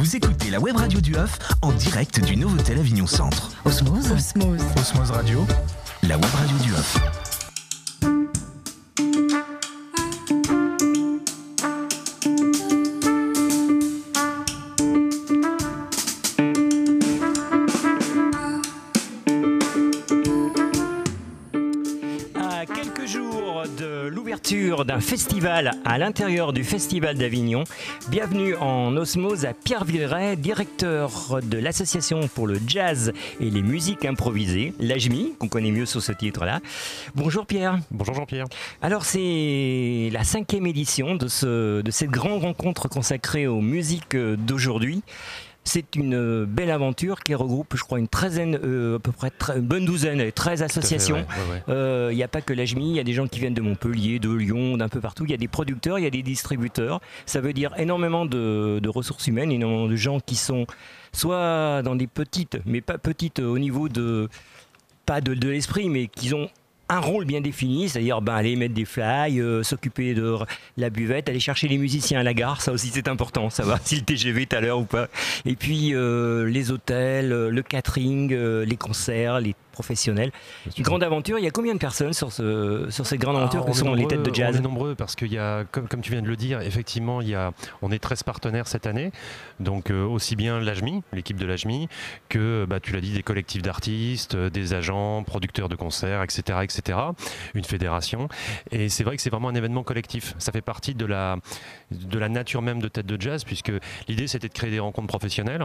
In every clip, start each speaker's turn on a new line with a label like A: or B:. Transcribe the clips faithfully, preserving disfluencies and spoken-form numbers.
A: Vous écoutez la web radio du Off en direct du Novotel Avignon Centre.
B: Osmose. Osmose.
A: Osmose Radio, la web radio du Off.
C: D'un festival à l'intérieur du Festival d'Avignon. Bienvenue en Osmose à Pierre Villeray, directeur de l'association pour le jazz et les musiques improvisées, l'A J M I, qu'on connaît mieux sous ce titre-là. Bonjour Pierre.
D: Bonjour Jean-Pierre.
C: Alors c'est la cinquième édition de, ce, de cette grande rencontre consacrée aux musiques d'aujourd'hui. C'est une belle aventure qui regroupe, je crois, une treizaine, euh, à peu près une bonne douzaine, treize associations. Il
D: ouais, ouais, ouais.
C: euh, n'y a pas que l'A J M I, il y a des gens qui viennent de Montpellier, de Lyon, d'un peu partout. Il y a des producteurs, il y a des distributeurs. Ça veut dire énormément de, de ressources humaines, énormément de gens qui sont soit dans des petites, mais pas petites au niveau de, pas de, de l'esprit, mais qui ont un rôle bien défini, c'est-à-dire ben, aller mettre des fly, euh, s'occuper de la buvette, aller chercher les musiciens à la gare, ça aussi c'est important, savoir si le T G V est à l'heure ou pas. Et puis euh, les hôtels, le catering, euh, les concerts, les professionnels. Une grande aventure. Il y a combien de personnes sur, ce, sur cette grande aventure
D: ah,
C: que sont
D: nombreux,
C: les têtes de jazz?
D: On est nombreux parce qu'il y a, comme, comme tu viens de le dire, effectivement, il y a, on est treize partenaires cette année. Donc euh, aussi bien l'A J M I, l'équipe de l'A J M I, que bah, tu l'as dit, des collectifs d'artistes, des agents, producteurs de concerts, et cetera, et cetera. Une fédération. Et c'est vrai que c'est vraiment un événement collectif. Ça fait partie de la, de la nature même de Tête de Jazz, puisque l'idée c'était de créer des rencontres professionnelles.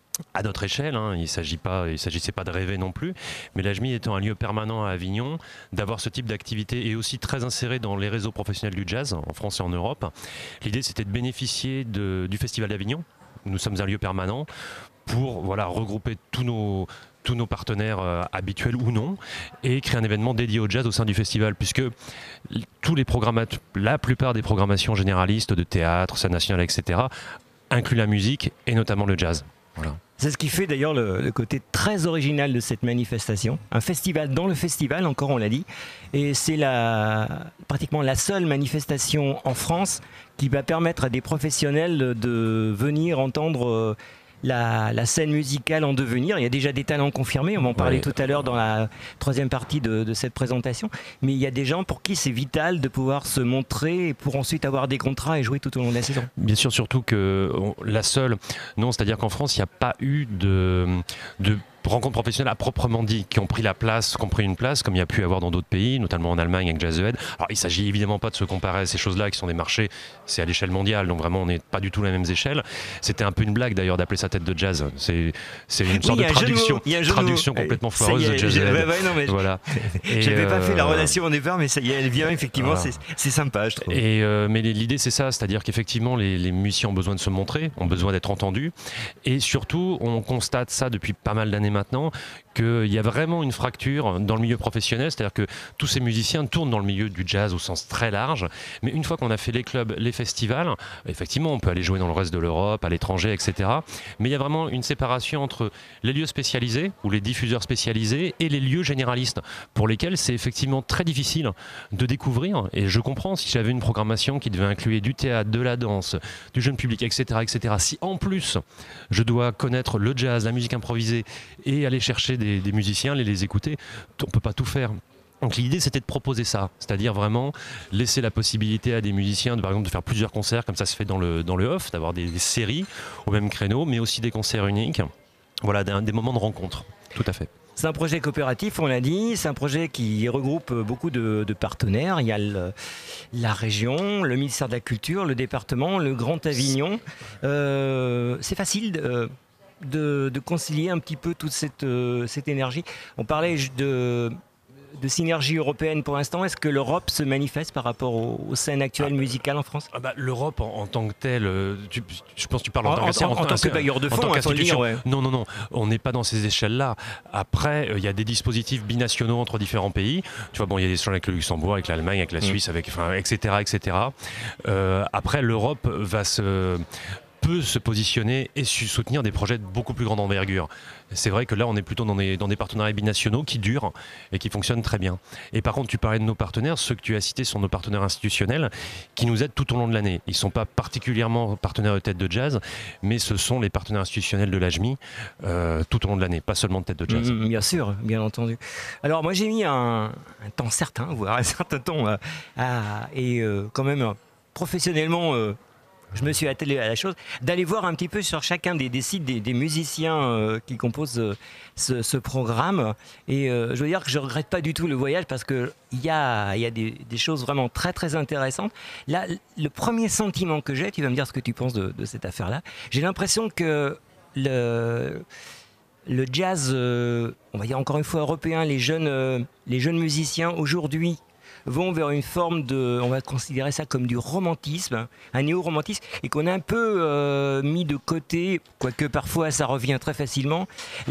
D: À notre échelle, hein, il ne s'agit pas, il s'agissait pas de rêver non plus, mais l'A J M I étant un lieu permanent à Avignon, d'avoir ce type d'activité et aussi très inséré dans les réseaux professionnels du jazz en France et en Europe. L'idée c'était de bénéficier de, du Festival d'Avignon. Nous sommes un lieu permanent pour voilà, regrouper tous nos tous nos partenaires euh, habituels ou non, et créer un événement dédié au jazz au sein du festival, puisque tous les programmateurs, la plupart des programmations généralistes de théâtre, scène nationale, et cetera, incluent la musique et notamment le jazz. Voilà.
C: C'est ce qui fait d'ailleurs le, le côté très original de cette manifestation. Un festival dans le festival, encore on l'a dit, et c'est la, pratiquement la seule manifestation en France qui va permettre à des professionnels de venir entendre euh, La, la scène musicale en devenir. Il y a déjà des talents confirmés, on va en parler
D: ouais.
C: tout à l'heure dans la troisième partie de, de cette présentation, mais il y a des gens pour qui c'est vital de pouvoir se montrer pour ensuite avoir des contrats et jouer tout au long de la saison.
D: Bien sûr, surtout que on, la seule, non, c'est-à-dire qu'en France, il n'y a pas eu de, de rencontres professionnelles à proprement dit, qui ont pris la place, qui ont pris une place, comme il y a pu y avoir dans d'autres pays, notamment en Allemagne avec Jazz The Head. Alors, il ne s'agit évidemment pas de se comparer à ces choses-là, qui sont des marchés, c'est à l'échelle mondiale, donc vraiment, on n'est pas du tout à la même échelle. C'était un peu une blague d'ailleurs d'appeler ça Tête de Jazz. C'est, c'est une sorte
C: oui,
D: de traduction,
C: de
D: traduction complètement
C: ça
D: foireuse
C: est,
D: de Jazz The Head.
C: Ouais, ouais, non, mais
D: voilà.
C: Je n'avais euh, pas fait la
D: euh,
C: relation au départ, mais ça y est, elle vient effectivement,
D: voilà.
C: c'est, c'est sympa, je trouve.
D: Et euh, mais l'idée, c'est ça, c'est-à-dire qu'effectivement, les, les musiciens ont besoin de se montrer, ont besoin d'être entendus, et surtout, on constate ça depuis pas mal d'années maintenant, qu'il y a vraiment une fracture dans le milieu professionnel, c'est-à-dire que tous ces musiciens tournent dans le milieu du jazz au sens très large, mais une fois qu'on a fait les clubs, les festivals, effectivement on peut aller jouer dans le reste de l'Europe, à l'étranger, et cetera. Mais il y a vraiment une séparation entre les lieux spécialisés ou les diffuseurs spécialisés et les lieux généralistes, pour lesquels c'est effectivement très difficile de découvrir. Et je comprends, si j'avais une programmation qui devait inclure du théâtre, de la danse, du jeune public, et cetera, et cetera, si en plus je dois connaître le jazz, la musique improvisée et aller chercher des Des, des musiciens, les, les écouter, on ne peut pas tout faire. Donc l'idée c'était de proposer ça, c'est-à-dire vraiment laisser la possibilité à des musiciens de, par exemple, de faire plusieurs concerts, comme ça se fait dans le, dans le off, d'avoir des, des séries au même créneau, mais aussi des concerts uniques, voilà, des, des moments de rencontre, tout à fait.
C: C'est un projet coopératif, on l'a dit, c'est un projet qui regroupe beaucoup de, de partenaires. Il y a le, la région, le ministère de la Culture, le département, le Grand Avignon. Euh, c'est facile de... De, de concilier un petit peu toute cette, euh, cette énergie. On parlait de, de synergie européenne pour l'instant. Est-ce que l'Europe se manifeste par rapport aux, aux scènes actuelles ah, musicales en France?
D: ah bah, L'Europe en, en tant que telle, tu, je pense que tu parles en, en,
C: en, en, en, en tant que bailleur de fonds,
D: hein,
C: dire, ouais.
D: Non, non, non, on n'est pas dans ces échelles-là. Après, il euh, y a des dispositifs binationaux entre différents pays. Tu vois, bon, il y a des échanges avec le Luxembourg, avec l'Allemagne, avec la Suisse, mmh. avec, enfin, et cetera, et cetera. Euh, après, l'Europe va se... peut peut se positionner et su- soutenir des projets de beaucoup plus grande envergure. C'est vrai que là, on est plutôt dans des, dans des partenariats binationaux qui durent et qui fonctionnent très bien. Et par contre, tu parlais de nos partenaires. Ceux que tu as cités sont nos partenaires institutionnels qui nous aident tout au long de l'année. Ils ne sont pas particulièrement partenaires de Tête de Jazz, mais ce sont les partenaires institutionnels de l'A J M I euh, tout au long de l'année, pas seulement de Tête de Jazz.
C: Mmh, bien sûr, bien entendu. Alors moi j'ai mis un, un temps certain, voire un certain temps, à, à- et euh, quand même euh, professionnellement, euh, je me suis attelé à la chose, d'aller voir un petit peu sur chacun des, des sites des, des musiciens euh, qui composent euh, ce, ce programme. Et euh, je veux dire que je ne regrette pas du tout le voyage parce qu'il y a, il y a des, des choses vraiment très très intéressantes. Là, le premier sentiment que j'ai, tu vas me dire ce que tu penses de, de cette affaire-là, j'ai l'impression que le... Le jazz, euh, on va dire encore une fois européen, les jeunes, euh, les jeunes musiciens aujourd'hui vont vers une forme de, on va considérer ça comme du romantisme, un néo-romantisme, et qu'on a un peu euh, mis de côté, quoique parfois ça revient très facilement,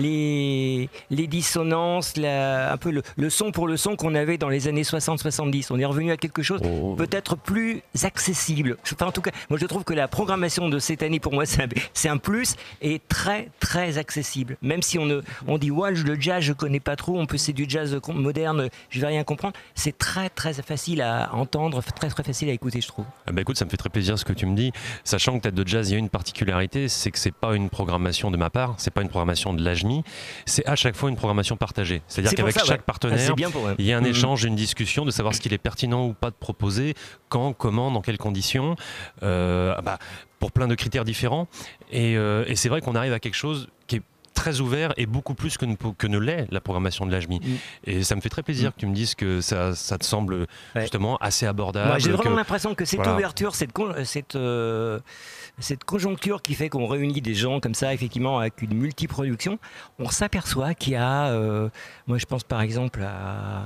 C: les, les dissonances, la, un peu le, le son pour le son qu'on avait dans les années soixante soixante-dix. On est revenu à quelque chose
D: Oh.
C: peut-être plus accessible. Enfin, en tout cas, moi je trouve que la programmation de cette année, pour moi, c'est un, c'est un plus et très très accessible. Même si on, ne, on dit, ouais, le jazz, je connais pas trop, on peut c'est du jazz moderne, je vais rien comprendre. C'est très très facile à entendre, très très facile à écouter, je trouve.
D: Ah bah écoute, ça me fait très plaisir ce que tu me dis, sachant que Tête de Jazz, il y a une particularité, c'est que c'est pas une programmation de ma part, c'est pas une programmation de l'A J M I, c'est à chaque fois une programmation partagée. C'est-à-dire
C: C'est pour
D: qu'avec
C: ça,
D: chaque
C: ouais.
D: partenaire,
C: Ah, c'est bien pour eux.
D: il y a un
C: Mhm.
D: échange, une discussion de savoir ce qu'il est pertinent ou pas de proposer, quand, comment, dans quelles conditions, euh, bah, pour plein de critères différents. Et, euh, et c'est vrai qu'on arrive à quelque chose qui est très ouvert et beaucoup plus que ne, que ne l'est la programmation de l'A J M I.
C: Mm.
D: Et ça me fait très plaisir
C: Mm.
D: que tu me dises que ça, ça te semble
C: Ouais.
D: justement assez abordable.
C: Moi, j'ai vraiment
D: que-
C: l'impression que cette
D: voilà.
C: ouverture, cette, con- cette, euh, cette conjoncture qui fait qu'on réunit des gens comme ça, effectivement, avec une multiproduction, on s'aperçoit qu'il y a, euh, moi je pense par exemple à,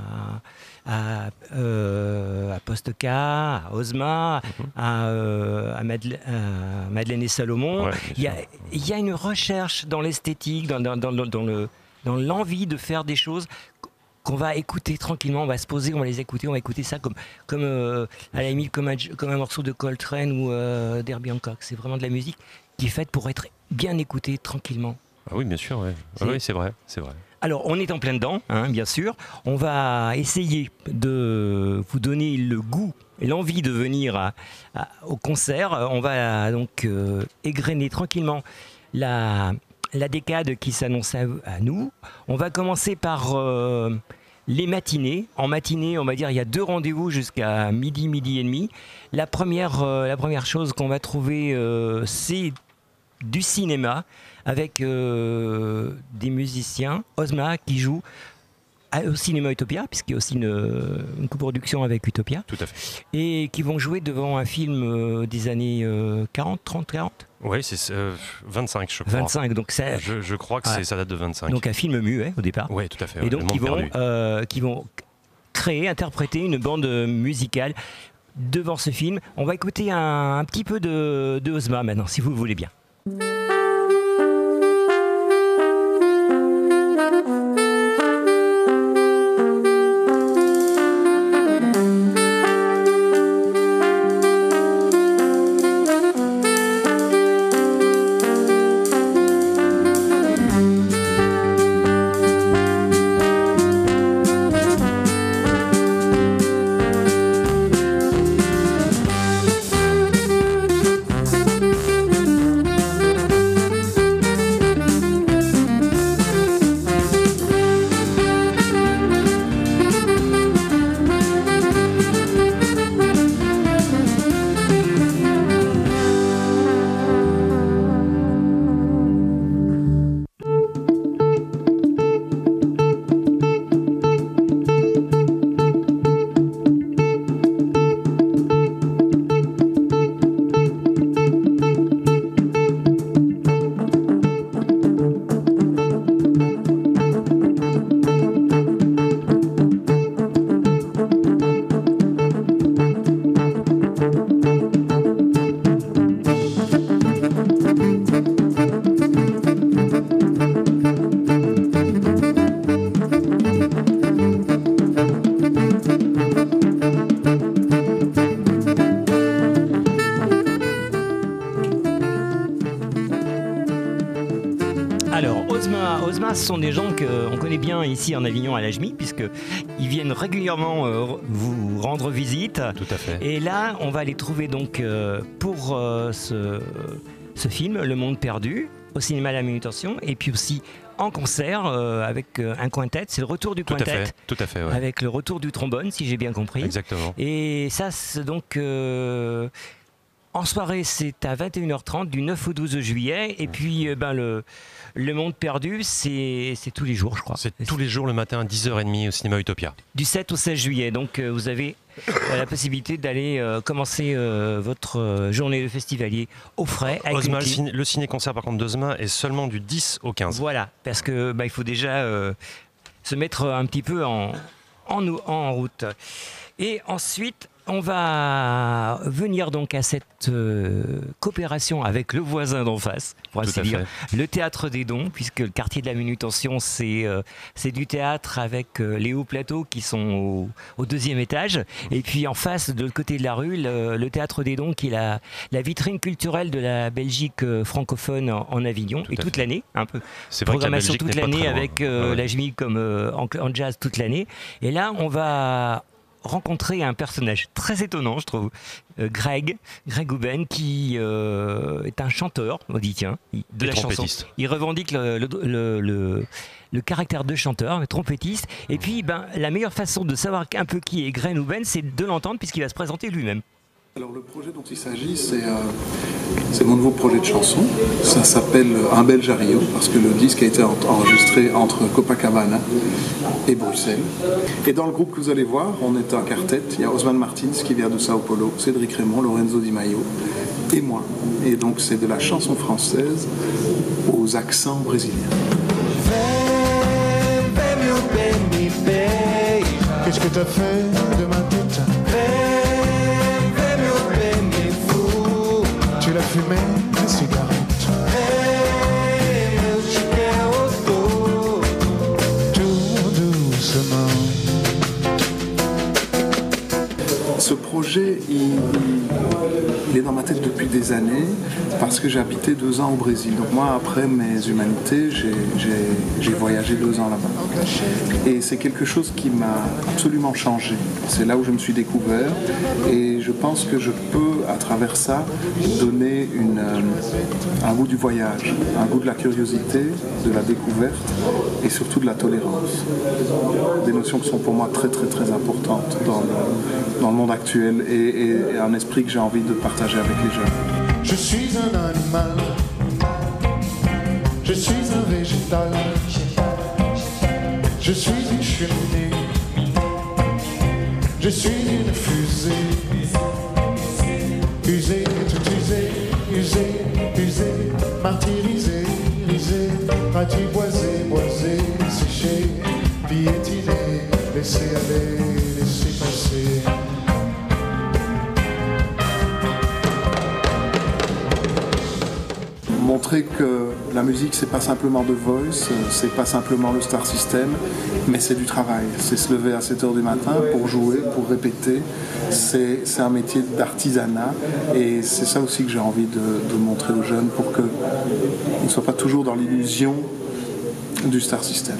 C: à, euh, à Post-K, à Ozma,
D: Mhm.
C: à, euh, à Madele- à Madeleine et Salomon.
D: Ouais, bien
C: il, y a,
D: sûr.
C: il y a une recherche dans l'esthétique, dans, dans, dans, dans le, dans l'envie de faire des choses qu'on va écouter tranquillement, on va se poser, on va les écouter, on va écouter ça comme, comme euh, à la limite comme un, comme un morceau de Coltrane ou euh, d'Herbie Hancock. C'est vraiment de la musique qui est faite pour être bien écoutée tranquillement.
D: Ah oui, bien sûr, ouais. Ah
C: C'est-
D: oui, c'est vrai, c'est vrai.
C: Alors, on est en plein dedans, hein, bien sûr. On va essayer de vous donner le goût et l'envie de venir à- à- au concert. On va donc euh, égrener tranquillement la, la décade qui s'annonce à, à nous. On va commencer par euh, les matinées. En matinée, on va dire, il y a deux rendez-vous jusqu'à midi, midi et demi. La première, euh, la première chose qu'on va trouver, euh, c'est du cinéma avec euh, des musiciens, Ozma qui joue à- au cinéma Utopia, puisqu'il y a aussi une, une coproduction avec Utopia,
D: Tout à fait.
C: et qui vont jouer devant un film euh, des années euh, quarante, trente, quarante,
D: Oui, c'est euh, vingt-cinq, je crois.
C: vingt-cinq, donc, ça,
D: Je, je crois que
C: Ouais.
D: c'est ça date de vingt-cinq.
C: donc un film muet au départ.
D: Oui, tout à fait.
C: Et
D: ouais,
C: donc
D: Le
C: qui
D: Monde
C: vont,
D: perdu.
C: euh, qui vont créer, interpréter une bande musicale devant ce film. On va écouter un, un petit peu de, de Ozma maintenant, si vous le voulez bien. Alors, Ozma, Ozma, ce sont des gens qu'on connaît bien ici en Avignon à l'Ajmi, puisqu'ils viennent régulièrement euh, vous rendre visite.
D: Tout à fait.
C: Et là, on va les trouver donc euh, pour euh, ce, ce film, Le Monde Perdu, au cinéma La Manutention, et puis aussi en concert euh, avec euh, un quintet. C'est le retour du
D: Tout à
C: quintet.
D: fait. Tout à fait, ouais.
C: Avec le retour du trombone, si j'ai bien compris.
D: Exactement.
C: Et ça, c'est donc... Euh, en soirée, c'est à vingt et une heures trente du neuf au douze juillet. Et puis, euh, ben, le, le Monde Perdu, c'est c'est tous les jours, je crois.
D: C'est tous les jours le matin à dix heures trente au cinéma Utopia.
C: Du sept au seize juillet. Donc, euh, vous avez euh, la possibilité d'aller euh, commencer euh, votre euh, journée de festivalier au frais. Avec
D: Ozma,
C: une
D: le,
C: petite-
D: ciné, le ciné-concert par contre d'Ozma est seulement du dix au quinze.
C: Voilà, parce que bah, il faut déjà euh, se mettre un petit peu en, en, en route. Et ensuite, on va venir donc à cette euh, coopération avec le voisin d'en face, pour
D: Tout
C: ainsi
D: à
C: dire,
D: fait.
C: le Théâtre des Dons, puisque le quartier de la Manutention, c'est euh, c'est du théâtre avec euh, les hauts plateaux qui sont au, au deuxième étage. Et puis en face, de l'autre côté de la rue, le, le Théâtre des Dons, qui est la, la vitrine culturelle de la Belgique euh, francophone en, en Avignon,
D: Tout
C: et
D: à
C: toute
D: fait.
C: l'année, un peu.
D: C'est vrai que la
C: Programmation
D: Belgique
C: toute
D: n'est pas
C: l'année
D: très loin.
C: avec euh,
D: Ah ouais.
C: la J M I comme euh, en, en jazz toute l'année. Et là, on va rencontrer un personnage très étonnant, je trouve, euh, Greg, Greg Houben, qui euh, est un chanteur, on dit tiens, il- de
D: Et
C: la chanson.
D: trompettiste.
C: Il revendique le, le, le, le- le caractère de chanteur, le trompettiste. Et puis, ben, la meilleure façon de savoir un peu qui est Greg Houben, c'est de l'entendre puisqu'il va se présenter lui-même.
B: Alors le projet dont il s'agit, c'est euh, c'est mon nouveau projet de chanson. Ça s'appelle Un Belge à Rio, parce que le disque a été en- enregistré entre Copacabana et Bruxelles. Et dans le groupe que vous allez voir, on est un quartet. Il y a Osman Martins qui vient de Sao Paulo, Cédric Raymond, Lorenzo Di Maio et moi. Et donc c'est de la chanson française aux accents brésiliens.
E: Qu'est-ce que t'as fait de ma tête? Tu l'as fumé, la cigarette. Tout doucement.
B: Ce projet, il, il est dans ma tête depuis des années parce que j'ai habité deux ans au Brésil. Donc moi, après mes humanités, j'ai- j'ai j'ai voyagé deux ans là-bas. Et c'est quelque chose qui m'a absolument changé. C'est là où je me suis découvert et je pense que je peux, à travers ça, donner une, euh, un goût du voyage, un goût de la curiosité, de la découverte et surtout de la tolérance. Des notions qui sont pour moi très très très importantes dans le, dans le monde actuel et, et- et un esprit que j'ai envie de partager avec les jeunes.
E: Je suis un animal. Je suis un végétal. Je suis une cheminée. Je suis une fusée. Usée, tout usée, usée, usée, martyrisée, risée, ratiboisée, boisée, séchée, piétinée, laissée aller, laissée passer.
B: Montrer que la musique, c'est pas simplement The Voice, c'est pas simplement le Star System, mais c'est du travail. C'est se lever à sept heures du matin pour jouer, pour répéter. C'est c'est un métier d'artisanat et c'est ça aussi que j'ai envie de, de montrer aux jeunes pour qu'ils ne soient pas toujours dans l'illusion du Star System.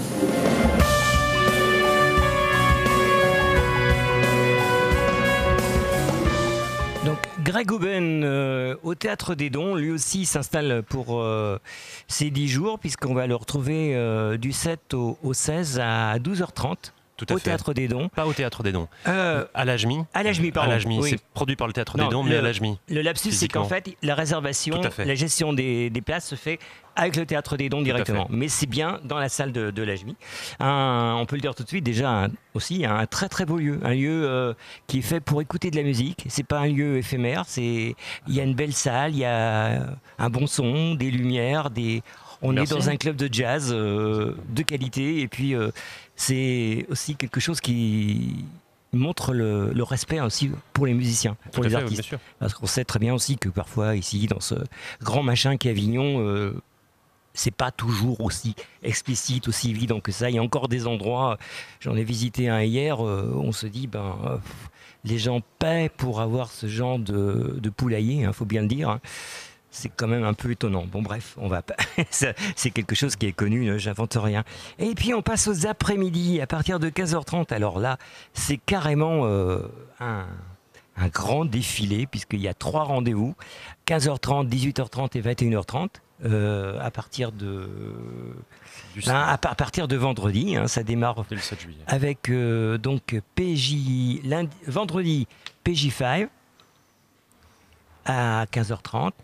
C: Donc Greg Houben euh, au Théâtre des Dons, lui aussi s'installe pour euh, ces dix jours, puisqu'on va le retrouver euh, du sept au, au seize à douze heures trente
D: Tout à
C: au
D: fait.
C: Théâtre des Dons.
D: Pas au Théâtre des Dons.
C: Euh,
D: À l'Ajmi.
C: à l'Ajmi, pardon.
D: À l'Ajmi,
C: Oui.
D: c'est produit par le Théâtre
C: Non,
D: des Dons, mais
C: le-
D: à l'Ajmi.
C: Le lapsus, c'est qu'en
D: Physiquement.
C: fait, la réservation,
D: Tout à fait.
C: la gestion des, des places se fait avec le Théâtre des Dons
D: à
C: directement.
D: fait.
C: Mais c'est bien dans la salle de, de l'Ajmi. Un- On peut le dire tout de suite, déjà un- aussi un très très beau lieu. Un lieu euh, qui est fait pour écouter de la musique. C'est pas un lieu éphémère. C'est, il y a une belle salle, il y a un bon son, des lumières, des... On
D: Merci.
C: est dans un club de jazz euh, de qualité. Et puis, euh, c'est aussi quelque chose qui montre le, le respect aussi pour les musiciens,
D: Tout
C: pour
D: à
C: les
D: fait, oui,
C: artistes.
D: bien sûr.
C: Parce qu'on sait très bien aussi que parfois, ici, dans ce grand machin qu'est Avignon, euh, c'est pas toujours aussi explicite, aussi évident que ça. Il y a encore des endroits, j'en ai visité un hier, euh, on se dit, ben, euh, les gens paient pour avoir ce genre de, de poulailler, il faut bien le dire. hein. c'est quand même un peu étonnant. Bon bref, on va pas. C'est quelque chose qui est connu, j'invente rien. Et puis on passe aux après-midi à partir de quinze heures trente. Alors là, c'est carrément euh, un, un grand défilé puisqu'il y a trois rendez-vous, quinze heures trente, dix-huit heures trente et vingt et une heures trente. Euh, à partir de hein, à, à partir de vendredi, hein, ça démarre
D: le sept juillet.
C: Avec euh, donc P J lundi, vendredi P J cinq à quinze heures trente.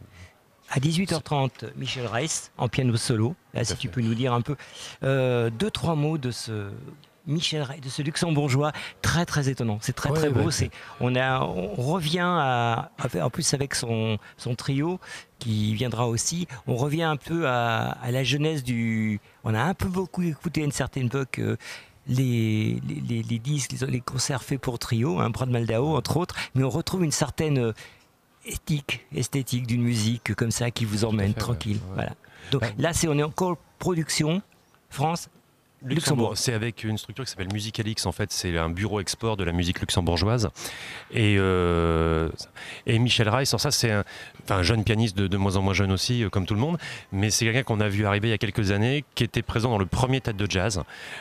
C: À dix-huit heures trente, Michel Reiss en piano solo. Là, si tu peux nous dire un peu euh, deux, trois mots de ce Michel Reiss, de ce luxembourgeois très très étonnant. C'est très ouais, très beau. Ouais. C'est, on, a, on revient à, en plus avec son, son trio qui viendra aussi. On revient un peu à, à la jeunesse du. On a un peu beaucoup écouté à une certaine époque. Euh, Les, les, les disques, les, les concerts faits pour trio, hein, Brad Maldao entre autres, mais on retrouve une certaine éthique, esthétique d'une musique comme ça qui vous emmène fait, tranquille. Ouais, ouais. Voilà. Donc ouais. Là, c'est, on est encore production France.
D: Luxembourg. Luxembourg. C'est avec une structure qui s'appelle Musicalix, en fait, c'est un bureau export de la musique luxembourgeoise. Et, euh, et Michel Reiss, alors ça c'est un, enfin, un jeune pianiste de, de moins en moins jeune aussi, euh, comme tout le monde, mais c'est quelqu'un qu'on a vu arriver il y a quelques années, qui était présent dans le premier Tête de Jazz.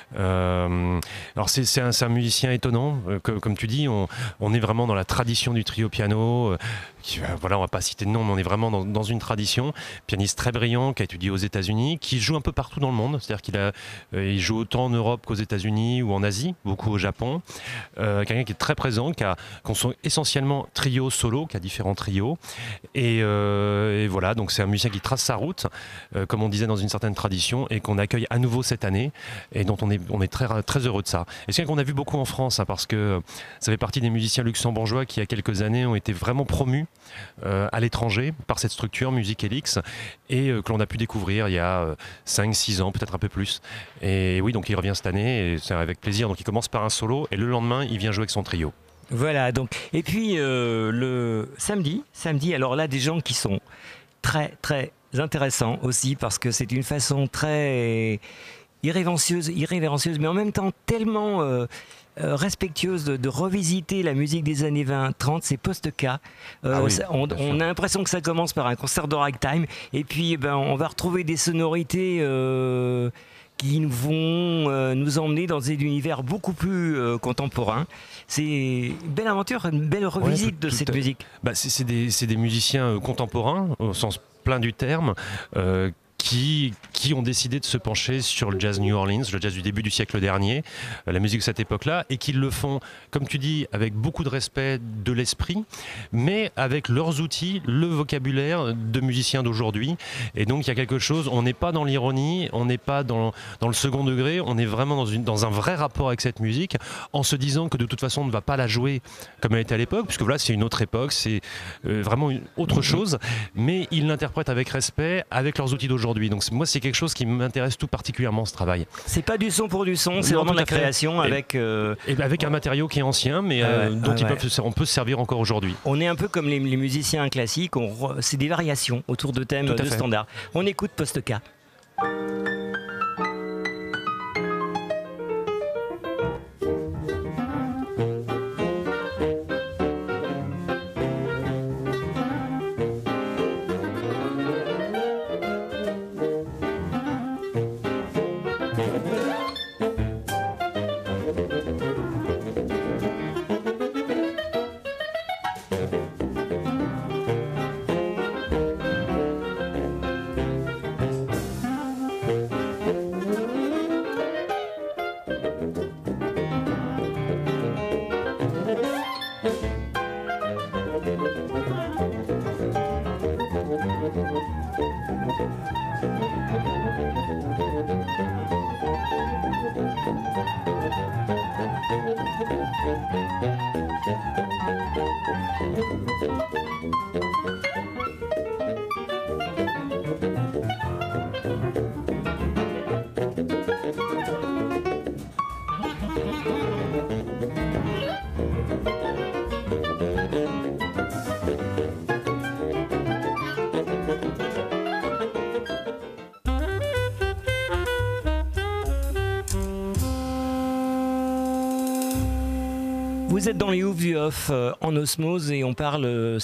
D: Euh, alors c'est, c'est, un, c'est un musicien étonnant, euh, comme, comme tu dis, on, on est vraiment dans la tradition du trio piano. Euh, qui, euh, voilà, on va pas citer de nom, mais on est vraiment dans, dans une tradition. Pianiste très brillant, qui a étudié aux États-Unis, qui joue un peu partout dans le monde, c'est-à-dire qu'il a, euh, il joue autant en Europe qu'aux États-Unis ou en Asie, beaucoup au Japon. Euh, quelqu'un qui est très présent, qui a, qu'on sont essentiellement trio solo, qui a différents trios. Et, euh, et voilà, donc c'est un musicien qui trace sa route, euh, comme on disait dans une certaine tradition, et qu'on accueille à nouveau cette année, et dont on est, on est très, très heureux de ça. Et c'est quelqu'un qu'on a vu beaucoup en France, hein, parce que ça fait partie des musiciens luxembourgeois qui, il y a quelques années, ont été vraiment promus euh, à l'étranger par cette structure Musicalix, et euh, que l'on a pu découvrir il y a euh, cinq six ans, peut-être un peu plus. Et oui, donc il revient cette année, et c'est avec plaisir. Donc il commence par un solo, et le lendemain, il vient jouer avec son trio.
C: Voilà, donc, et puis euh, le samedi, samedi, alors là, des gens qui sont très, très intéressants aussi, parce que c'est une façon très irrévérencieuse, irrévérencieuse, mais en même temps tellement euh, euh, respectueuse de, de revisiter la musique des années vingt trente, c'est Post-K. Euh, ah oui, ça, on, on a l'impression que ça commence par un concert de ragtime, et puis ben, on va retrouver des sonorités Euh, qui vont euh, nous emmener dans des univers beaucoup plus euh, contemporains. C'est une belle aventure, une belle revisite ouais, tout, de cette à... musique.
D: Bah, c'est, c'est, des, c'est des musiciens contemporains, au sens plein du terme, euh, Qui, qui ont décidé de se pencher sur le jazz New Orleans, le jazz du début du siècle dernier, euh, la musique de cette époque-là, et qui le font, comme tu dis, avec beaucoup de respect de l'esprit, mais avec leurs outils, le vocabulaire de musiciens d'aujourd'hui. Et donc il y a quelque chose, on n'est pas dans l'ironie, on n'est pas dans, dans le second degré, on est vraiment dans, une, dans un vrai rapport avec cette musique, en se disant que de toute façon on ne va pas la jouer comme elle était à l'époque, puisque voilà, c'est une autre époque, c'est euh, vraiment une autre chose, mais ils l'interprètent avec respect, avec leurs outils d'aujourd'hui. Donc moi c'est quelque chose qui m'intéresse tout particulièrement, ce travail.
C: C'est pas du son pour du son, c'est non, vraiment de la création
D: et,
C: avec euh...
D: et avec un matériau qui est ancien, mais euh, ah ouais, dont ah ils ouais. peuvent, on peut se servir encore aujourd'hui.
C: On est un peu comme les, les musiciens classiques, on re... c'est des variations autour de thèmes de fait. Standards. On écoute Post-K. Vous êtes dans les oufs du off euh, en osmose et on parle euh, cette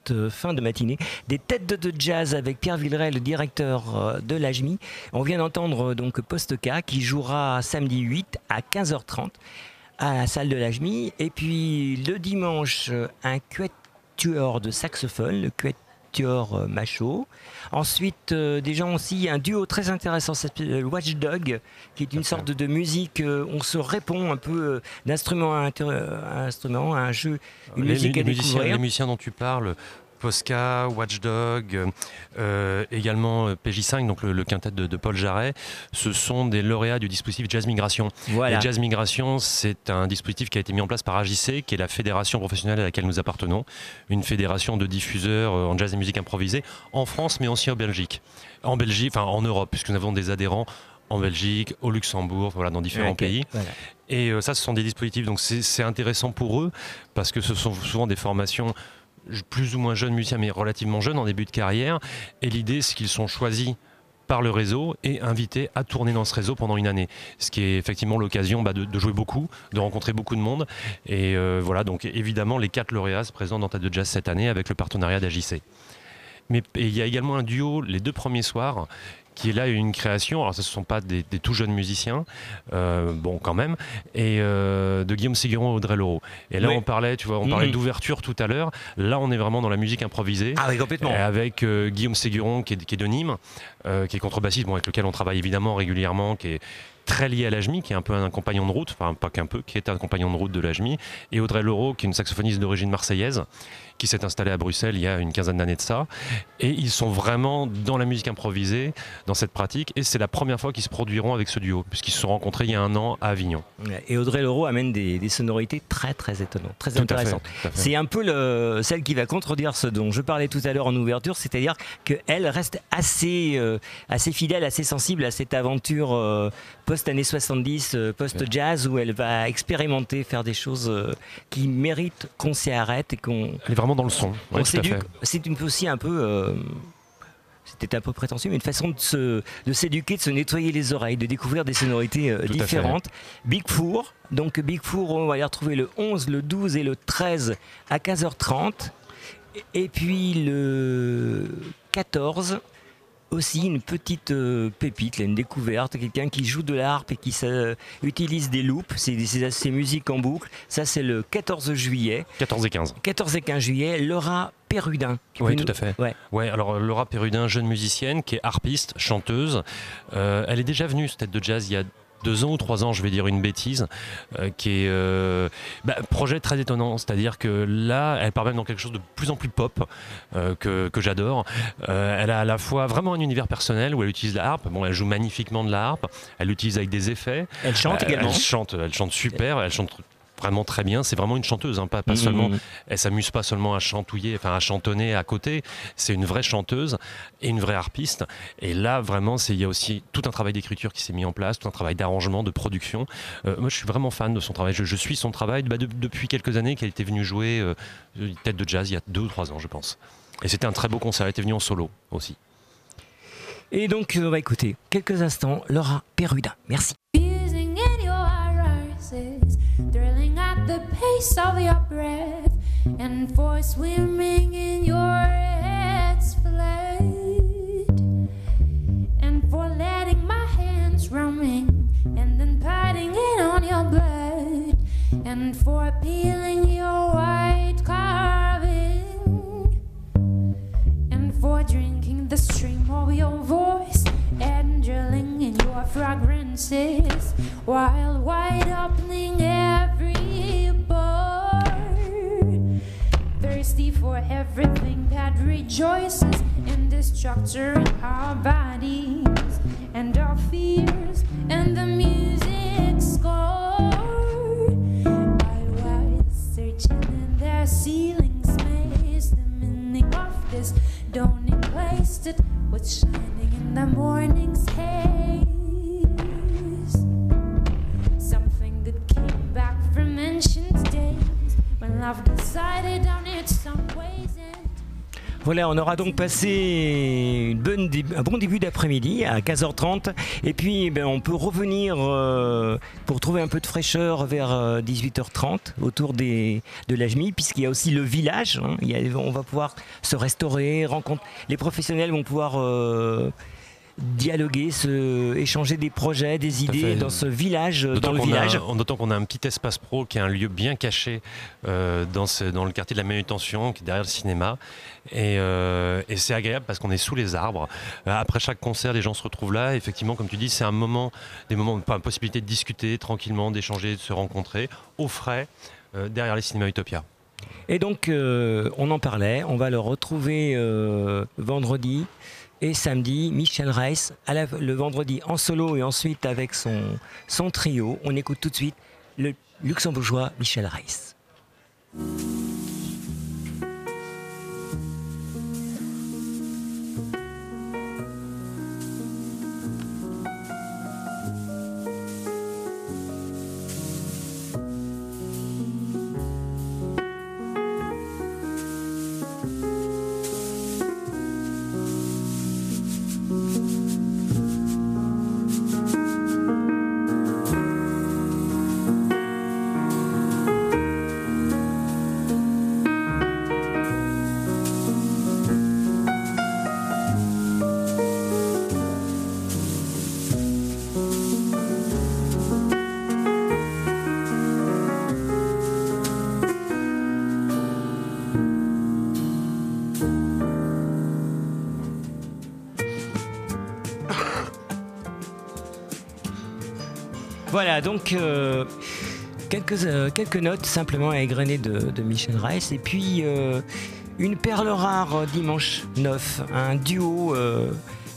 C: cette euh, fin de matinée. Des têtes de, de jazz avec Pierre Villeray, le directeur euh, de l'A J M I. On vient d'entendre euh, donc Postka qui jouera samedi huit à quinze heures trente à la salle de l'A J M I. Et puis le dimanche, euh, un quatuor de saxophone, le quatuor euh, Machaut. Ensuite, euh, des gens aussi, un duo très intéressant, ça s'appelle Watchdog, qui est une okay. sorte de, de musique, euh, on se répond un peu euh, d'instrument à, inter- à instrument, à un jeu, une
D: les,
C: musique
D: les,
C: à
D: les
C: découvrir.
D: Musiciens, les musiciens dont tu parles, Postka, Watchdog, euh, également P J cinq, donc le, le quintet de, de Paul Jarret, ce sont des lauréats du dispositif Jazz Migration.
C: Voilà.
D: Et Jazz Migration, c'est un dispositif qui a été mis en place par A J C, qui est la fédération professionnelle à laquelle nous appartenons, une fédération de diffuseurs en jazz et musique improvisée en France, mais aussi en Belgique, en Belgique, enfin en Europe, puisque nous avons des adhérents en Belgique, au Luxembourg, voilà, dans différents okay, pays. Voilà. Et euh, ça, ce sont des dispositifs, donc c'est, c'est intéressant pour eux, parce que ce sont souvent des formations plus ou moins jeunes musiciens, mais relativement jeunes en début de carrière. Et l'idée, c'est qu'ils sont choisis par le réseau et invités à tourner dans ce réseau pendant une année. Ce qui est effectivement l'occasion bah, de, de jouer beaucoup, de rencontrer beaucoup de monde. Et euh, voilà, donc évidemment, les quatre lauréats se présentent dans Tête de Jazz cette année avec le partenariat d'A J C. Mais il y a également un duo les deux premiers soirs qui est là une création, alors ce ne sont pas des, des tout jeunes musiciens, euh, bon quand même, et euh, de Guillaume Séguron et Audrey Leroux. Et là oui. on parlait, tu vois, on parlait mmh. d'ouverture tout à l'heure, là on est vraiment dans la musique improvisée.
C: Ah oui, complètement.
D: Avec euh, Guillaume Séguron qui est, qui est de Nîmes, euh, qui est contrebassiste, bon, avec lequel on travaille évidemment régulièrement, qui est très lié à l'A J M I, qui est un peu un compagnon de route, enfin pas qu'un peu, qui est un compagnon de route de l'A J M I, et Audrey Leroux, qui est une saxophoniste d'origine marseillaise, qui s'est installée à Bruxelles il y a une quinzaine d'années de ça, et ils sont vraiment dans la musique improvisée, dans cette pratique, et c'est la première fois qu'ils se produiront avec ce duo, puisqu'ils se sont rencontrés il y a un an à Avignon.
C: Et Audrey Leroux amène des, des sonorités très très étonnantes, très tout intéressantes.
D: À fait, à fait.
C: C'est un peu le, celle qui va contredire ce dont je parlais tout à l'heure en ouverture, c'est-à-dire qu'elle reste assez, euh, assez fidèle, assez sensible à cette aventure euh, post-années soixante-dix, euh, post-jazz, où elle va expérimenter, faire des choses euh, qui méritent qu'on s'y arrête et qu'on...
D: Elle est vraiment dans le son. Ouais, tout à fait.
C: C'est une, aussi un peu... Euh, c'était un peu prétentieux, mais une façon de, se, de s'éduquer, de se nettoyer les oreilles, de découvrir des sonorités euh, différentes. Big Four, donc Big Four, on va les retrouver le onze, le douze et le treize à quinze heures trente. Et puis le quatorze, aussi une petite euh, pépite, là, une découverte, quelqu'un qui joue de la harpe et qui ça, utilise des loops, c'est, c'est, c'est musique en boucle. Ça, c'est le quatorze juillet.
D: quatorze et quinze.
C: quatorze et quinze juillet, Laura Pérudin.
D: Oui,
C: nous...
D: tout à fait.
C: Ouais.
D: Ouais, alors Laura Pérudin, jeune musicienne, qui est harpiste, chanteuse. Euh, elle est déjà venue sur Tête de Jazz il y a deux ans ou trois ans, je vais dire une bêtise, euh, qui est euh, bah, projet très étonnant, c'est-à-dire que là, elle part même dans quelque chose de plus en plus pop, euh, que, que j'adore. Euh, elle a à la fois vraiment un univers personnel où elle utilise la harpe, bon, elle joue magnifiquement de la harpe, elle l'utilise avec des effets.
C: Elle chante
D: euh,
C: également.
D: Elle chante, elle chante super, elle chante vraiment très bien, c'est vraiment une chanteuse, hein, pas, pas mmh. seulement, elle s'amuse pas seulement à chantouiller, enfin à chantonner à côté, c'est une vraie chanteuse et une vraie harpiste. Et là vraiment, c'est, il y a aussi tout un travail d'écriture qui s'est mis en place, tout un travail d'arrangement, de production. Euh, moi je suis vraiment fan de son travail, je, je suis son travail bah, de, depuis quelques années qu'elle était venue jouer euh, Tête de Jazz il y a deux ou trois ans je pense. Et c'était un très beau concert, elle était venue en solo aussi.
C: Et donc on va écouter quelques instants Laura Pérudin, merci.
F: Thrilling at the pace of your breath, and for swimming in your head's flood, and for letting my hands roaming and then patting it on your blood, and for peeling your white carving, and for drinking the stream of your voice and drilling in your fragrances while wide opening every pore, thirsty for everything that rejoices in the structure in our bodies and our fears and the music score. I was searching in their ceilings, mazed the meaning of this dawning place that was shining in the morning's haze. Something that came back from ancient days when love decided on its own ways. And
C: Voilà, on aura donc passé une bonne dé- un bon début d'après-midi à quinze heures trente. Et puis, eh ben, on peut revenir euh, pour trouver un peu de fraîcheur vers euh, dix-huit heures trente autour des, de l'Ajmi, puisqu'il y a aussi le village. Hein. Il y a, on va pouvoir se restaurer, rencontrer. Les professionnels vont pouvoir euh, dialoguer, se, échanger des projets, des idées dans ce village, dans
D: D'autant
C: le
D: qu'on
C: village.
D: a, d'autant qu'on a un petit espace pro qui est un lieu bien caché euh, dans, ce, dans le quartier de la manutention, qui est derrière le cinéma. Et, euh, et c'est agréable parce qu'on est sous les arbres. Euh, après chaque concert, les gens se retrouvent là. Effectivement, comme tu dis, c'est un moment, des moments, pas une possibilité de discuter tranquillement, d'échanger, de se rencontrer, au frais, euh, derrière les cinémas Utopia.
C: Et donc, euh, on en parlait, on va le retrouver euh, vendredi et samedi. Michel Reiss, à la- le vendredi en solo et ensuite avec son, son trio. On écoute tout de suite le luxembourgeois Michel Reiss. Voilà, donc euh, quelques, euh, quelques notes simplement à égrener de, de Michel Reiss. Et puis euh, une perle rare euh, dimanche neuf, un duo euh,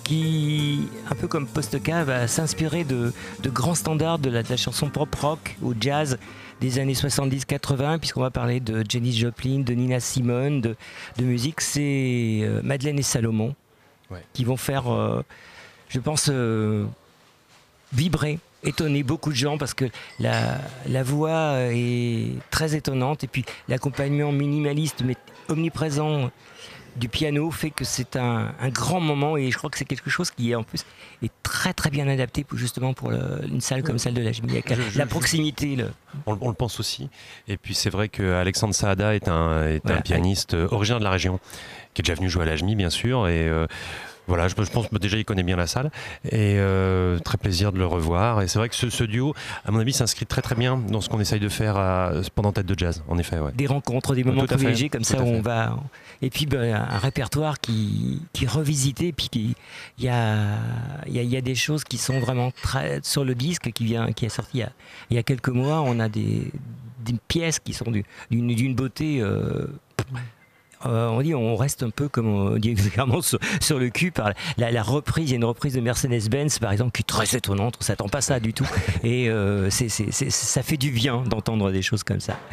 C: qui, un peu comme Postka, va s'inspirer de, de grands standards de la, de la chanson pop rock ou jazz des années soixante-dix quatre-vingts, puisqu'on va parler de Janis Joplin, de Nina Simone, de, de musique. C'est euh, Madeleine et Salomon
D: Ouais.
C: qui vont faire, euh, je pense, euh, vibrer, étonner beaucoup de gens parce que la, la voix est très étonnante et puis l'accompagnement minimaliste mais omniprésent du piano fait que c'est un, un grand moment et je crois que c'est quelque chose qui est en plus est très très bien adapté pour, justement pour le, une salle comme celle de la Jmie.
D: Je- je-
C: La
D: je-
C: proximité. Le...
D: On, le- on le pense aussi. Et puis c'est vrai qu'Alexandre Saada est un, est
C: Voilà.
D: un pianiste euh, originaire de la région, qui est déjà venu jouer à la Jmie, bien sûr. Et euh, voilà, je, je pense que déjà il connaît bien la salle. Et euh, très plaisir de le revoir. Et c'est vrai que ce, ce duo, à mon avis, s'inscrit très très bien dans ce qu'on essaye de faire à- pendant Tête de Jazz, en effet. Ouais.
C: Des rencontres, des moments
D: Tout à fait,
C: privilégiés comme
D: tout
C: ça
D: à
C: où
D: fait.
C: on va. Et puis ben, un répertoire qui, qui est revisité. Puis qui- il y a, il y, a, il y a des choses qui sont vraiment très, sur le disque qui, vient, qui est sorti il y a, il y a quelques mois. On a des, des pièces qui sont du- d'une d'une beauté. Euh, euh, on dit on reste un peu comme on dit vulgairement sur, sur le cul par la, la reprise. Il y a une reprise de Mercedes-Benz par exemple qui est très étonnante. On s'attend pas à ça du tout. Et euh, c'est, c'est, c'est, ça fait du bien d'entendre des choses comme ça.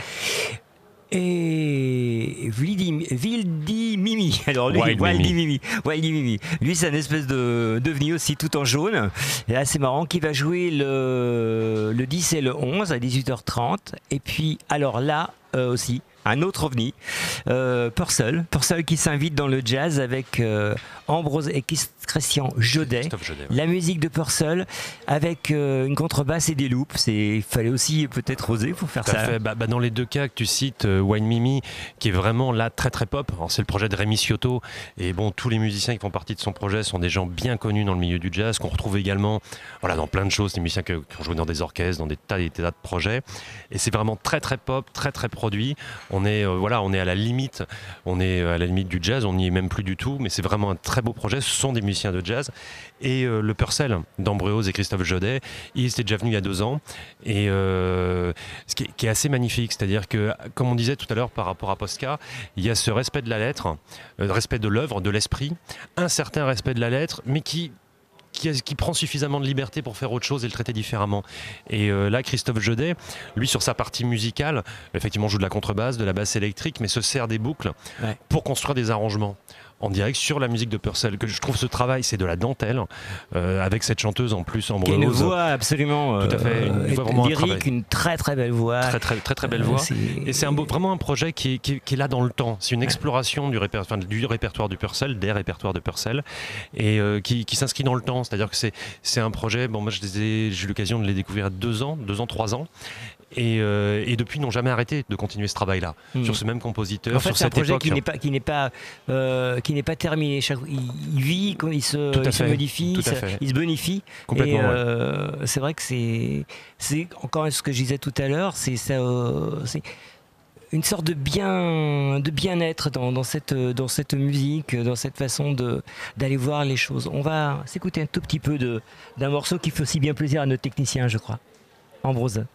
C: Et Vildi, Vildi Mimi, alors lui,
D: Wild
C: Wildy
D: Mimi.
C: Mimi, Wildy Mimi. Lui, c'est une espèce de d'ovni aussi tout en jaune. Et assez marrant, qui va jouer le, le dix et le onze à dix-huit heures trente. Et puis, alors là euh, aussi, un autre ovni, euh, Purcell. Purcell qui s'invite dans le jazz avec euh, Ambrose et Christian Jodet.
D: Christophe Jodet, ouais.
C: La musique de Purcell avec euh, une contrebasse et des loops. Il fallait aussi peut-être oser pour faire
D: Tout à
C: ça.
D: fait. Bah, bah, dans les deux cas que tu cites, euh, Wine Mimi, qui est vraiment là très très pop. Alors, c'est le projet de Rémi Cioto. Et bon, tous les musiciens qui font partie de son projet sont des gens bien connus dans le milieu du jazz, qu'on retrouve également voilà, dans plein de choses. Des musiciens que- qui ont joué dans des orchestres, dans des tas et des tas de projets. Et c'est vraiment très très pop, très très produit. On est, euh, voilà, on est à la limite, on est à la limite du jazz, on n'y est même plus du tout, mais c'est vraiment un très beau projet. Ce sont des musiciens de jazz. Et euh, le Purcell d'Ambreose et Christophe Jodet, il était déjà venu il y a deux ans. Et euh, ce qui est, qui est assez magnifique, c'est-à-dire que, comme on disait tout à l'heure par rapport à Postka, il y a ce respect de la lettre, euh, respect de l'œuvre, de l'esprit, un certain respect de la lettre, mais qui Qui, qui prend suffisamment de liberté pour faire autre chose et le traiter différemment. Et euh, là, Christophe Jodet, lui, sur sa partie musicale, effectivement, joue de la contrebasse, de la basse électrique, mais se sert des boucles
C: Ouais.
D: pour construire des arrangements. en direct sur la musique de Purcell. Que je trouve ce travail, c'est de la dentelle, euh, avec cette chanteuse en plus en
C: Qui a une voix absolument
D: tout à fait, une voix vraiment
C: lyrique, une très très belle voix.
D: Très très très, très belle voix.
C: C'est...
D: Et c'est un beau, vraiment un projet qui est, qui, est, qui est là dans le temps. C'est une exploration du, réper, enfin, du répertoire du Purcell, des répertoires de Purcell, et euh, qui, qui s'inscrit dans le temps. C'est-à-dire que c'est, c'est un projet. Bon, moi, je les ai, j'ai eu l'occasion de les découvrir à deux ans, deux ans, trois ans. Et, euh, et depuis, ils n'ont jamais arrêté de continuer ce travail-là, mmh. sur ce même compositeur,
C: en fait,
D: sur
C: c'est
D: cette
C: un projet
D: époque.
C: qui n'est pas, qui n'est pas, euh, qui n'est pas terminé. Chaque, il, il vit, il se, il se modifie, il se, il se bonifie.
D: Complètement.
C: Et euh,
D: ouais.
C: c'est vrai que c'est, c'est encore ce que je disais tout à l'heure, c'est ça, euh, c'est une sorte de bien, de bien-être dans, dans cette, dans cette musique, dans cette façon de d'aller voir les choses. On va s'écouter un tout petit peu de d'un morceau qui fait aussi bien plaisir à notre technicien, je crois. Ambrose.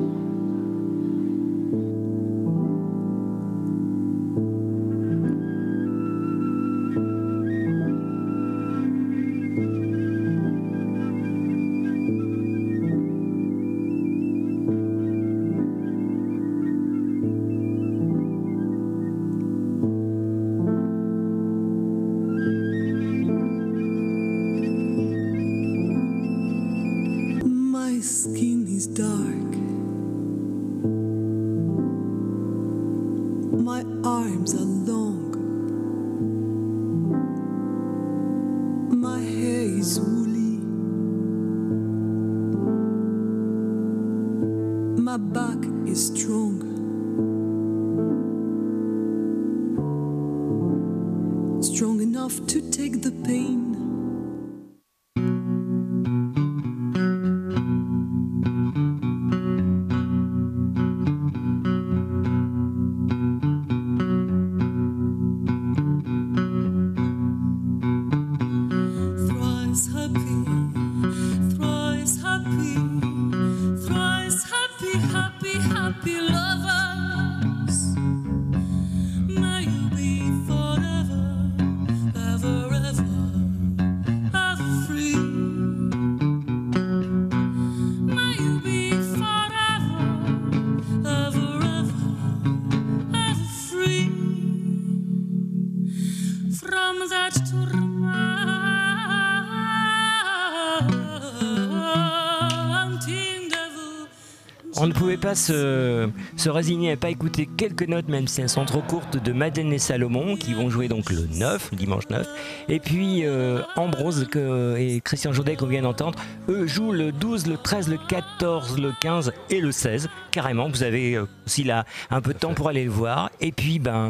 C: On ne pouvait pas se, se résigner à ne pas écouter quelques notes, même si elles sont trop courtes, de Madeleine et Salomon, qui vont jouer donc le neuf, le dimanche neuf. Et puis euh, Ambrose que, et Christian Jaudet qu'on vient d'entendre, eux jouent le douze, le treize, le quatorze, le quinze et le seize. Carrément, vous avez aussi là un peu de temps pour aller le voir. Et puis, ben...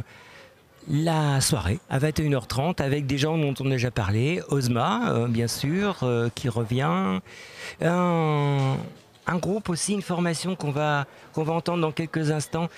C: la soirée à vingt et une heures trente avec des gens dont on a déjà parlé, Ozma euh, bien sûr euh, qui revient, un, un groupe aussi, une formation qu'on va, qu'on va entendre dans quelques instants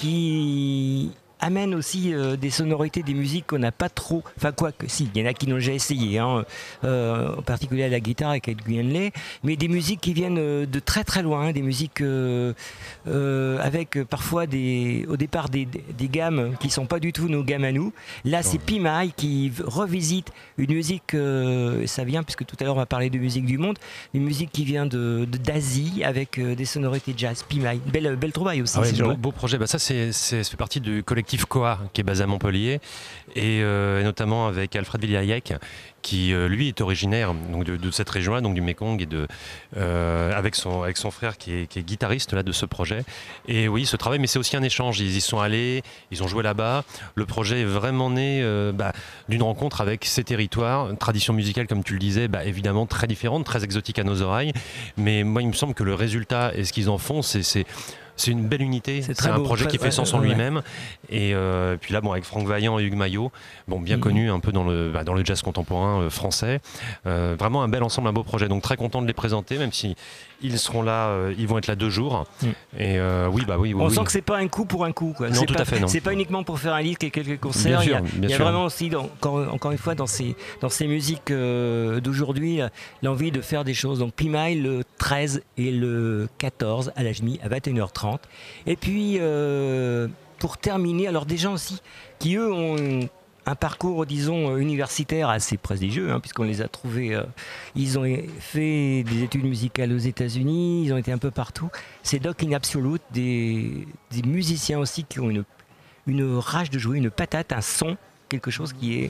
C: qui amène aussi euh, des sonorités, des musiques qu'on n'a pas trop, enfin quoi que si, il y en a qui l'ont déjà essayé, hein, euh, en particulier à la guitare avec Edwin Henley, mais des musiques qui viennent euh, de très très loin, des musiques euh, euh, avec euh, parfois des, au départ des, des, des gammes qui sont pas du tout nos gammes à nous. Là c'est Pimaille qui revisite une musique, euh, ça vient, puisque tout à l'heure on va parler de musique du monde, une musique qui vient de, de, d'Asie avec euh, des sonorités jazz. Pimaille, belle, belle trouvaille aussi.
D: Ah ouais, beau, beau projet, bah ça c'est, c'est, ça fait partie du collectif Koa qui est basé à Montpellier et euh, notamment avec Alfred Viliayek qui euh, lui est originaire donc de, de cette région-là, donc du Mekong, et de euh, avec son avec son frère qui est, qui est guitariste là de ce projet. Et oui, ce travail, mais c'est aussi un échange. Ils y sont allés, ils ont joué là-bas. Le projet est vraiment né euh, bah, d'une rencontre avec ces territoires, une tradition musicale comme tu le disais, bah, évidemment très différente, très exotique à nos oreilles. Mais moi, il me semble que le résultat et ce qu'ils en font, c'est, c'est C'est une belle unité, c'est, c'est un beau, projet très, qui fait sens en ouais, lui-même. Ouais. Et euh, puis là, bon, avec Franck Vaillant et Hugues Maillot, bon, bien mmh. connu un peu dans le, bah, dans le jazz contemporain euh, français. Euh, vraiment un bel ensemble, un beau projet. Donc très content de les présenter, même si ils seront là, euh, ils vont être là deux jours. Mmh. Et euh, oui, bah oui, oui.
C: On
D: oui.
C: sent que c'est pas un coup pour un coup, quoi.
D: Non,
C: c'est
D: tout
C: pas,
D: à fait, non.
C: C'est pas uniquement pour faire un disque et quelques concerts.
D: Bien sûr,
C: il y a,
D: bien
C: il y a
D: sûr.
C: vraiment aussi, dans, encore, encore une fois, dans ces, dans ces musiques euh, d'aujourd'hui, l'envie de faire des choses. Donc Pimaille le treize et le quatorze à la Jemie à vingt et une heures trente. Et puis, euh, pour terminer, alors des gens aussi qui, eux, ont un parcours, disons, universitaire assez prestigieux, hein, puisqu'on les a trouvés, euh, ils ont fait des études musicales aux États-Unis, ils ont été un peu partout. C'est Doc in Absolute, des, des musiciens aussi qui ont une, une rage de jouer, une patate, un son, quelque chose qui est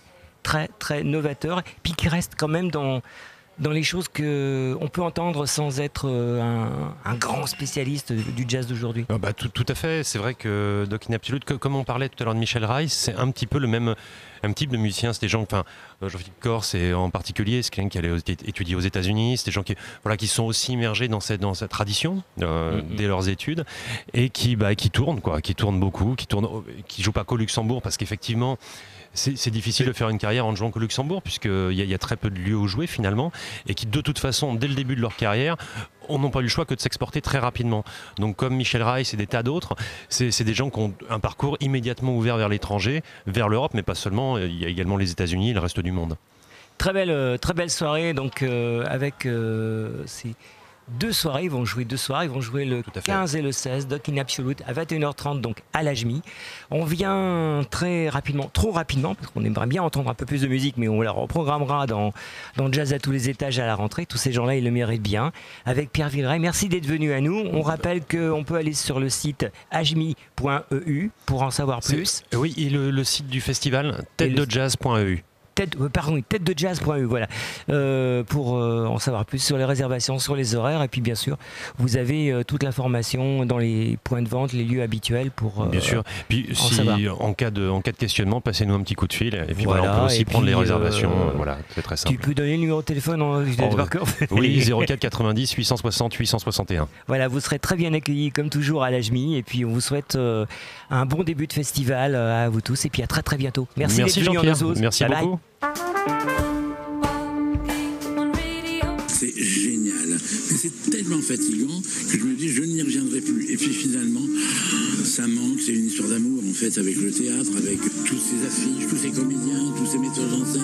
C: très très novateur, puis qui reste quand même dans dans les choses qu'on peut entendre sans être un, un grand spécialiste du jazz d'aujourd'hui.
D: Ah bah, tout, tout à fait, c'est vrai que Doc in Absolute, que, comme on parlait tout à l'heure de Michel Rice, c'est un petit peu le même, même type de musicien. C'est des gens, enfin, Jean-Philippe Corse en particulier, c'est quelqu'un qui allait étudier aux États-Unis, c'est des gens qui, voilà, qui sont aussi immergés dans cette, dans cette tradition euh, mm-hmm. dès leurs études et qui, bah, qui tournent, quoi, qui tournent beaucoup, qui tournent, qui jouent pas qu'au Luxembourg parce qu'effectivement, C'est, c'est difficile de faire une carrière en ne jouant qu'au Luxembourg puisqu'il y, y a très peu de lieux où jouer finalement et qui de toute façon dès le début de leur carrière n'ont pas eu le choix que de s'exporter très rapidement. Donc comme Michel Rice et des tas d'autres, c'est, c'est des gens qui ont un parcours immédiatement ouvert vers l'étranger, vers l'Europe, mais pas seulement, il y a également les États-Unis et le reste du monde.
C: Très belle, très belle soirée donc euh, avec euh, ces deux soirées, ils vont jouer deux soirées, ils vont jouer le quinze et le seize, Doc in Absolute à vingt et une heures trente donc à l'Ajmi. On vient très rapidement, trop rapidement, parce qu'on aimerait bien entendre un peu plus de musique, mais on la reprogrammera dans, dans Jazz à tous les étages à la rentrée. Tous ces gens-là, ils le méritent bien. Avec Pierre Villeray, merci d'être venu à nous. On rappelle qu'on peut aller sur le site ajmi point e u pour en savoir plus.
D: C'est, oui, et le, le site du festival, tête de jazz point e u.
C: Tête, euh, pardon, tête de jazz point e u, voilà, euh, pour euh, en savoir plus sur les réservations, sur les horaires, et puis bien sûr, vous avez euh, toute l'information dans les points de vente, les lieux habituels pour. Euh,
D: bien sûr. Puis
C: en
D: si
C: savoir.
D: en cas de en cas de questionnement, passez-nous un petit coup de fil, et puis
C: voilà,
D: voilà, on peut aussi prendre
C: puis,
D: les réservations.
C: Euh,
D: voilà, c'est très simple.
C: Tu peux donner le numéro de téléphone en
D: oh, oui, zéro quatre quatre-vingt-dix huit cent soixante huit cent soixante et un.
C: Voilà, vous serez très bien accueillis comme toujours à l'Ajmi, et puis on vous souhaite euh, un bon début de festival euh, à vous tous, et puis à très très bientôt. Merci,
D: Merci
C: d'être
D: Jean-Pierre.
C: venus en
D: Merci
C: bye
D: beaucoup.
C: Bye.
G: C'est génial, mais c'est tellement fatigant que je me dis je n'y reviendrai plus. Et puis finalement, ça manque, c'est une histoire d'amour en fait avec le théâtre, avec toutes ces affiches, tous ces comédiens, tous ces metteurs en scène.